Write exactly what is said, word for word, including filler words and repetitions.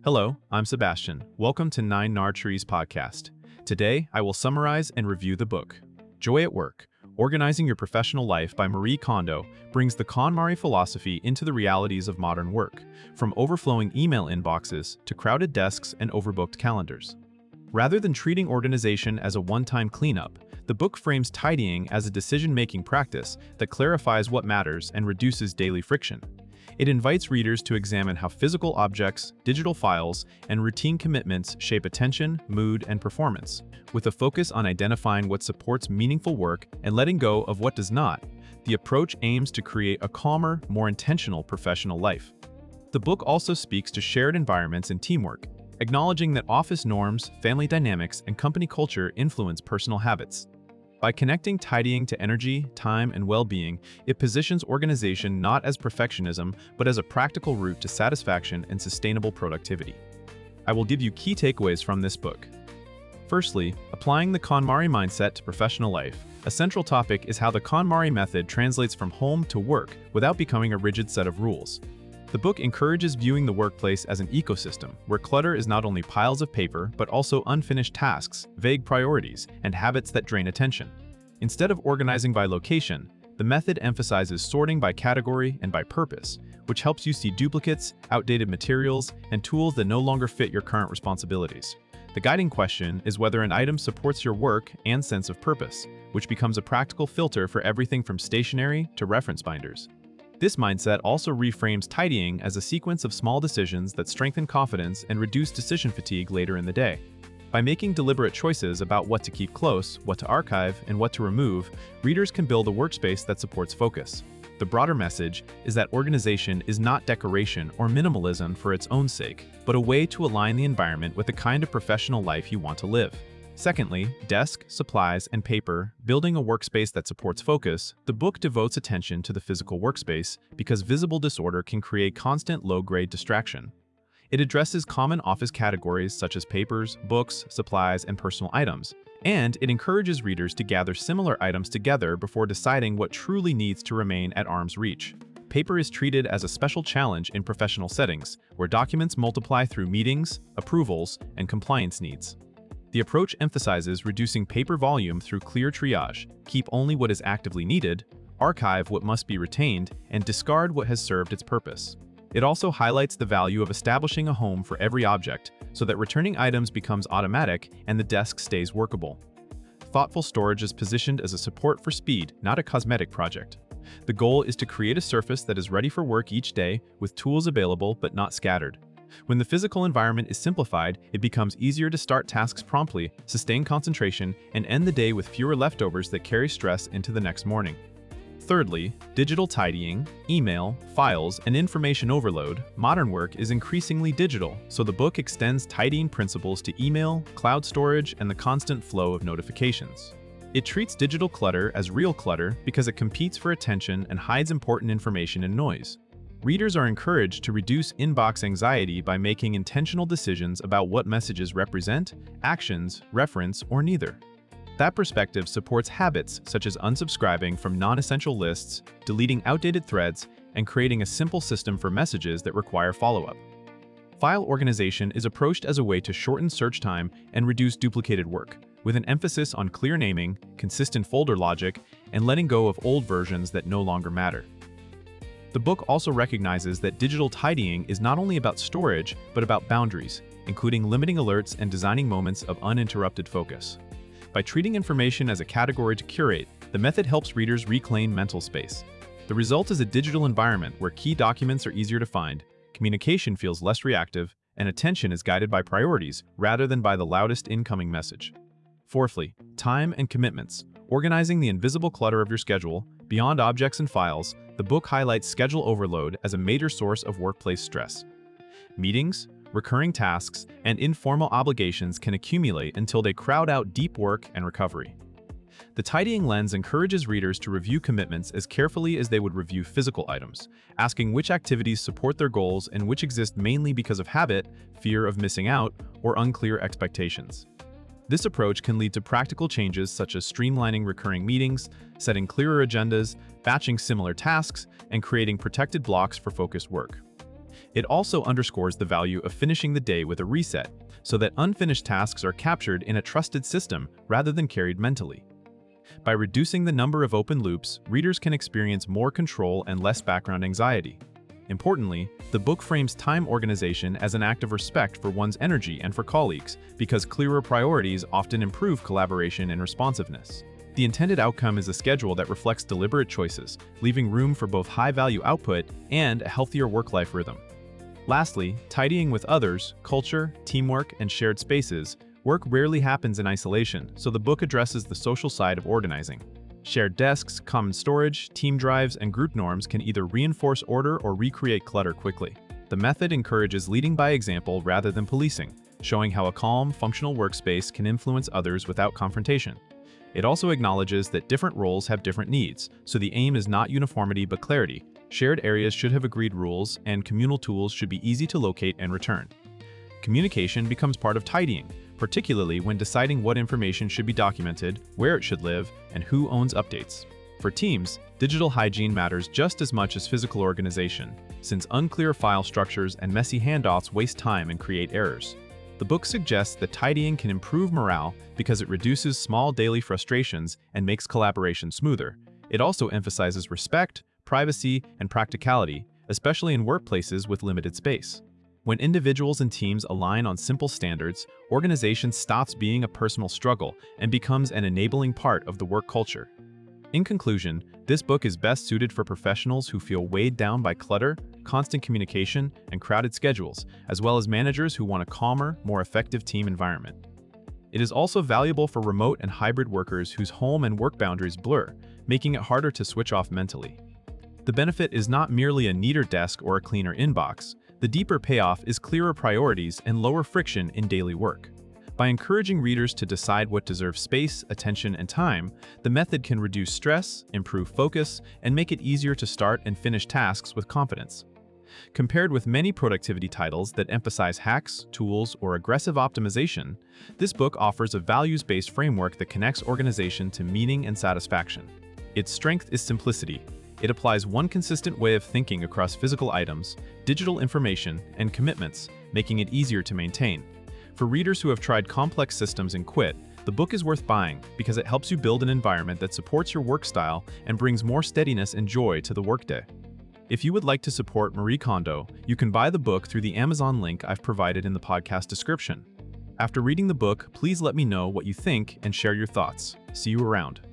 Hello, I'm Sebastian. Welcome to Nine Nar Trees podcast. Today, I will summarize and review the book. Joy at Work: Organizing Your Professional Life by Marie Kondo brings the KonMari philosophy into the realities of modern work, from overflowing email inboxes to crowded desks and overbooked calendars. Rather than treating organization as a one-time cleanup, the book frames tidying as a decision-making practice that clarifies what matters and reduces daily friction. It invites readers to examine how physical objects, digital files, and routine commitments shape attention, mood, and performance, with a focus on identifying what supports meaningful work and letting go of what does not. The approach aims to create a calmer, more intentional professional life. The book also speaks to shared environments and teamwork, acknowledging that office norms, family dynamics, and company culture influence personal habits. By connecting tidying to energy, time, and well-being, it positions organization not as perfectionism, but as a practical route to satisfaction and sustainable productivity. I will give you key takeaways from this book. Firstly, applying the KonMari mindset to professional life. A central topic is how the KonMari method translates from home to work without becoming a rigid set of rules. The book encourages viewing the workplace as an ecosystem, where clutter is not only piles of paper, but also unfinished tasks, vague priorities, and habits that drain attention. Instead of organizing by location, the method emphasizes sorting by category and by purpose, which helps you see duplicates, outdated materials, and tools that no longer fit your current responsibilities. The guiding question is whether an item supports your work and sense of purpose, which becomes a practical filter for everything from stationery to reference binders. This mindset also reframes tidying as a sequence of small decisions that strengthen confidence and reduce decision fatigue later in the day. By making deliberate choices about what to keep close, what to archive, and what to remove, readers can build a workspace that supports focus. The broader message is that organization is not decoration or minimalism for its own sake, but a way to align the environment with the kind of professional life you want to live. Secondly, desk, supplies, and paper, building a workspace that supports focus. The book devotes attention to the physical workspace because visible disorder can create constant low-grade distraction. It addresses common office categories such as papers, books, supplies, and personal items, and it encourages readers to gather similar items together before deciding what truly needs to remain at arm's reach. Paper is treated as a special challenge in professional settings, where documents multiply through meetings, approvals, and compliance needs. The approach emphasizes reducing paper volume through clear triage, keep only what is actively needed, archive what must be retained, and discard what has served its purpose. It also highlights the value of establishing a home for every object so that returning items becomes automatic and the desk stays workable. Thoughtful storage is positioned as a support for speed, not a cosmetic project. The goal is to create a surface that is ready for work each day, with tools available but not scattered. When the physical environment is simplified, it becomes easier to start tasks promptly, sustain concentration, and end the day with fewer leftovers that carry stress into the next morning. Thirdly, digital tidying, email, files, and information overload. Modern work is increasingly digital, so the book extends tidying principles to email, cloud storage, and the constant flow of notifications. It treats digital clutter as real clutter because it competes for attention and hides important information in noise. Readers are encouraged to reduce inbox anxiety by making intentional decisions about what messages represent, actions, reference, or neither. That perspective supports habits such as unsubscribing from non-essential lists, deleting outdated threads, and creating a simple system for messages that require follow-up. File organization is approached as a way to shorten search time and reduce duplicated work, with an emphasis on clear naming, consistent folder logic, and letting go of old versions that no longer matter. The book also recognizes that digital tidying is not only about storage, but about boundaries, including limiting alerts and designing moments of uninterrupted focus. By treating information as a category to curate, the method helps readers reclaim mental space. The result is a digital environment where key documents are easier to find, communication feels less reactive, and attention is guided by priorities rather than by the loudest incoming message. Fourthly, time and commitments. Organizing the invisible clutter of your schedule, beyond objects and files, the book highlights schedule overload as a major source of workplace stress. Meetings, recurring tasks, and informal obligations can accumulate until they crowd out deep work and recovery. The tidying lens encourages readers to review commitments as carefully as they would review physical items, asking which activities support their goals and which exist mainly because of habit, fear of missing out, or unclear expectations. This approach can lead to practical changes such as streamlining recurring meetings, setting clearer agendas, batching similar tasks, and creating protected blocks for focused work. It also underscores the value of finishing the day with a reset, so that unfinished tasks are captured in a trusted system rather than carried mentally. By reducing the number of open loops, readers can experience more control and less background anxiety. Importantly, the book frames time organization as an act of respect for one's energy and for colleagues, because clearer priorities often improve collaboration and responsiveness. The intended outcome is a schedule that reflects deliberate choices, leaving room for both high-value output and a healthier work-life rhythm. Lastly, tidying with others, culture, teamwork, and shared spaces. Work rarely happens in isolation, so the book addresses the social side of organizing. Shared desks, common storage, team drives, and group norms can either reinforce order or recreate clutter quickly. The method encourages leading by example rather than policing, showing how a calm, functional workspace can influence others without confrontation. It also acknowledges that different roles have different needs, so the aim is not uniformity but clarity. Shared areas should have agreed rules, and communal tools should be easy to locate and return. Communication becomes part of tidying, particularly when deciding what information should be documented, where it should live, and who owns updates. For teams, digital hygiene matters just as much as physical organization, since unclear file structures and messy handoffs waste time and create errors. The book suggests that tidying can improve morale because it reduces small daily frustrations and makes collaboration smoother. It also emphasizes respect, privacy, and practicality, especially in workplaces with limited space. When individuals and teams align on simple standards, organization stops being a personal struggle and becomes an enabling part of the work culture. In conclusion, this book is best suited for professionals who feel weighed down by clutter, constant communication, and crowded schedules, as well as managers who want a calmer, more effective team environment. It is also valuable for remote and hybrid workers whose home and work boundaries blur, making it harder to switch off mentally. The benefit is not merely a neater desk or a cleaner inbox. The deeper payoff is clearer priorities and lower friction in daily work. By encouraging readers to decide what deserves space, attention, and time, the method can reduce stress, improve focus, and make it easier to start and finish tasks with confidence. Compared with many productivity titles that emphasize hacks, tools, or aggressive optimization, this book offers a values-based framework that connects organization to meaning and satisfaction. Its strength is simplicity. It applies one consistent way of thinking across physical items, digital information, and commitments, making it easier to maintain. For readers who have tried complex systems and quit, the book is worth buying because it helps you build an environment that supports your work style and brings more steadiness and joy to the workday. If you would like to support Marie Kondo, you can buy the book through the Amazon link I've provided in the podcast description. After reading the book, please let me know what you think and share your thoughts. See you around.